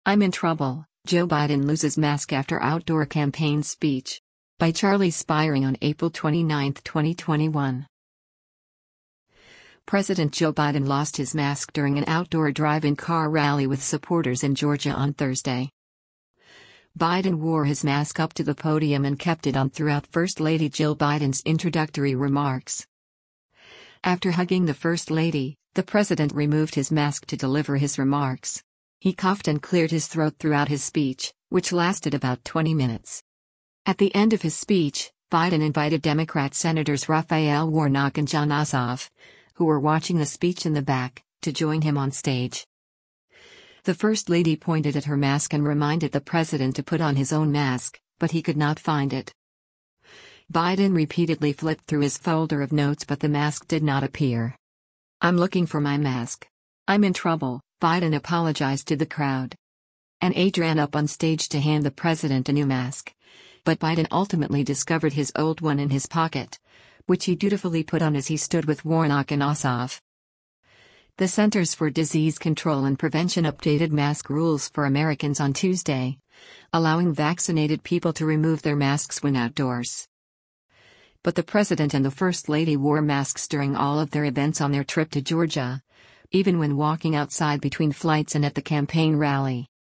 I'm in trouble, Joe Biden loses mask after outdoor campaign speech. By Charlie Spiring on April 29, 2021. President Joe Biden lost his mask during an outdoor drive-in car rally with supporters in Georgia on Thursday. Biden wore his mask up to the podium and kept it on throughout First Lady Jill Biden's introductory remarks. After hugging the First Lady, the president removed his mask to deliver his remarks. He coughed and cleared his throat throughout his speech, which lasted about 20 minutes. At the end of his speech, Biden invited Democrat Senators Raphael Warnock and Jon Ossoff, who were watching the speech in the back, to join him on stage. The First Lady pointed at her mask and reminded the president to put on his own mask, but he could not find it. Biden repeatedly flipped through his folder of notes, but the mask did not appear. "I'm looking for my mask. I'm in trouble," Biden apologized to the crowd. An aide ran up on stage to hand the president a new mask, but Biden ultimately discovered his old one in his pocket, which he dutifully put on as he stood with Warnock and Ossoff. The Centers for Disease Control and Prevention updated mask rules for Americans on Tuesday, allowing vaccinated people to remove their masks when outdoors. But the president and the First Lady wore masks during all of their events on their trip to Georgia, even when walking outside between flights and at the campaign rally.